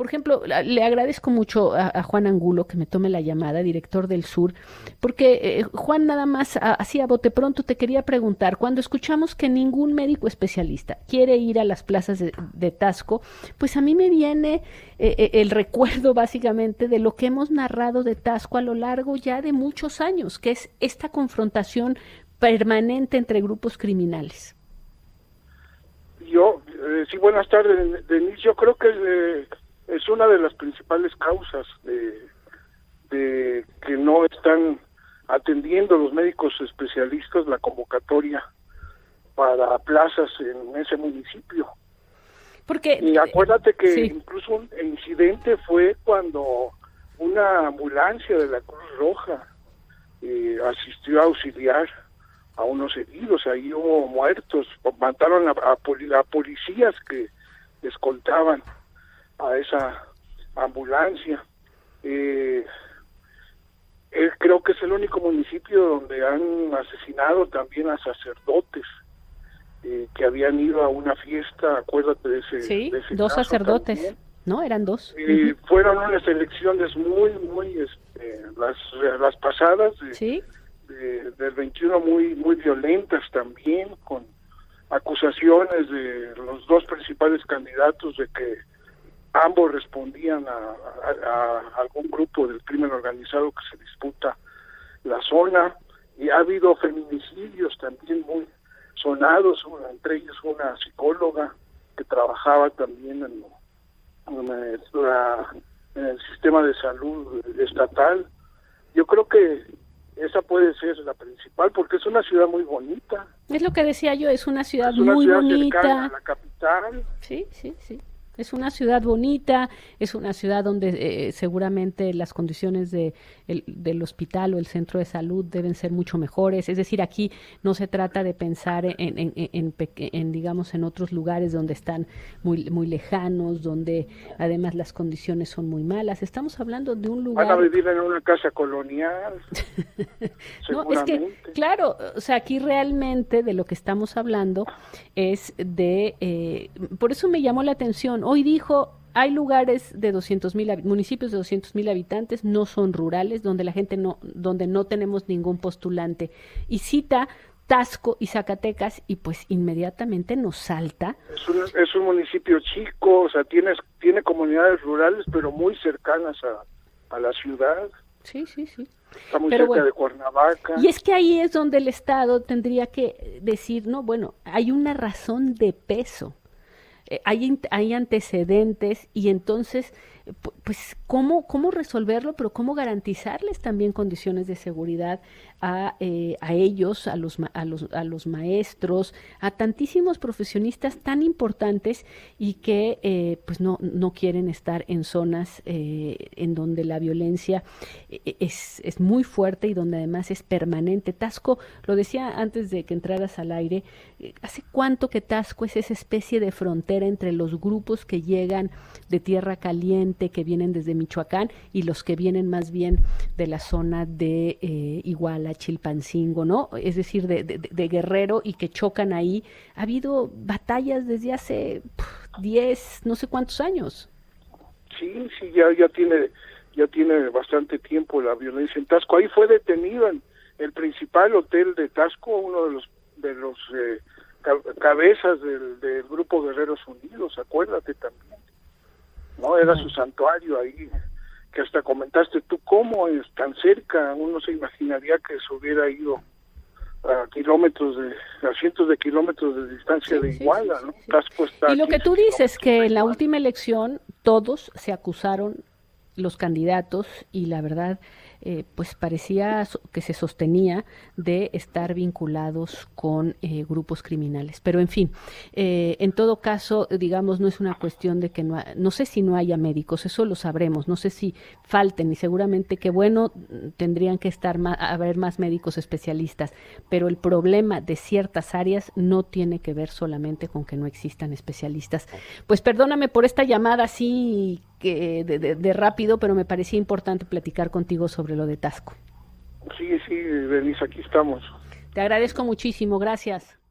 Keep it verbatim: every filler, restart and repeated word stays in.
por ejemplo, la- le agradezco mucho a, a Juan Angulo que me tome la llamada, director del Sur, porque eh, Juan, nada más a- así a bote pronto te quería preguntar, cuando escuchamos que ningún médico especialista quiere ir a las plazas de, de Tasco, pues a mí me viene eh, eh, el recuerdo básicamente de lo que hemos narrado de Tasco a lo largo ya de muchos años, que es esta confrontación permanente entre grupos criminales. Yo, eh, sí, buenas tardes, Denise. Yo creo que eh, es una de las principales causas de, de que no están atendiendo los médicos especialistas la convocatoria para plazas en ese municipio. Porque, Y acuérdate que sí. incluso un incidente fue cuando una ambulancia de la Cruz Roja eh, asistió a auxiliar a unos heridos, ahí hubo muertos, mataron a, a, poli, a policías que escoltaban a esa ambulancia. Eh, eh, creo que es el único municipio donde han asesinado también a sacerdotes eh, que habían ido a una fiesta, acuérdate de ese, Sí, de ese dos caso sacerdotes, también. ¿no? Eran dos. Eh, Uh-huh. fueron unas elecciones muy, muy, este, las, las pasadas, de, Sí. de, del veintiuno muy, muy violentas también, con acusaciones de los dos principales candidatos de que ambos respondían a, a, a algún grupo del crimen organizado que se disputa la zona, y ha habido feminicidios también muy sonados, una, entre ellos una psicóloga que trabajaba también en, en, la, en el sistema de salud estatal. Yo creo que esa puede ser la principal, porque es una ciudad muy bonita. Es lo que decía yo, es una ciudad es una muy ciudad bonita. cercana a la capital. Sí, sí, sí. Es una ciudad bonita, es una ciudad donde eh, seguramente las condiciones de el, del hospital o el centro de salud deben ser mucho mejores. Es decir, aquí no se trata de pensar en, en, en, en, en digamos, en otros lugares donde están muy, muy lejanos, donde además las condiciones son muy malas. Estamos hablando de un lugar... Van a vivir en una casa colonial. No, es que, claro, o sea, aquí realmente de lo que estamos hablando es de... Eh, por eso me llamó la atención. Hoy dijo, hay lugares de doscientos mil, municipios de doscientos mil habitantes, no son rurales, donde la gente no, donde no tenemos ningún postulante. Y cita Tasco y Zacatecas y pues inmediatamente nos salta. Es un, es un municipio chico, o sea, tiene, tiene comunidades rurales, pero muy cercanas a, a la ciudad. Sí, sí, sí. Está muy Pero cerca bueno, de Cuernavaca. Y es que ahí es donde el Estado tendría que decir, no, bueno, hay una razón de peso. Eh, hay, hay antecedentes y entonces, pues, ¿cómo, cómo resolverlo? Pero ¿cómo garantizarles también condiciones de seguridad a, eh, a ellos, a los, a, los, a los maestros, a tantísimos profesionistas tan importantes y que eh, pues no, no quieren estar en zonas eh, en donde la violencia es, es muy fuerte y donde además es permanente? Tasco, lo decía antes de que entraras al aire, ¿hace cuánto que Tasco es esa especie de frontera entre los grupos que llegan de Tierra Caliente, que vienen desde Michoacán, y los que vienen más bien de la zona de eh, Iguala, Chilpancingo, ¿no? Es decir, de, de, de Guerrero, y que chocan ahí? Ha habido batallas desde hace diez, no sé cuántos años. Sí, sí, ya, ya tiene ya tiene bastante tiempo la violencia en Tasco. Ahí fue detenido en el principal hotel de Tasco, uno de los de los eh, cabezas del, del grupo Guerreros Unidos, acuérdate también, ¿no? Era su santuario ahí, que hasta comentaste tú cómo es tan cerca, uno se imaginaría que se hubiera ido a kilómetros de, a cientos de kilómetros de distancia sí, de Iguala, sí, sí, ¿no? Sí, sí. Está y lo que tú dices, que en la última elección todos se acusaron, los candidatos, y la verdad eh, pues parecía que se sostenía de estar vinculados con eh, grupos criminales. Pero en fin, eh, en todo caso, digamos, no es una cuestión de que no, ha, no sé si no haya médicos, eso lo sabremos, no sé si falten, y seguramente que bueno, tendrían que estar más, haber más médicos especialistas, pero el problema de ciertas áreas no tiene que ver solamente con que no existan especialistas. Pues perdóname por esta llamada así que de, de, de rápido, pero me parecía importante platicar contigo sobre lo de Tasco. Sí, sí, Denise, aquí estamos. Te agradezco muchísimo, gracias.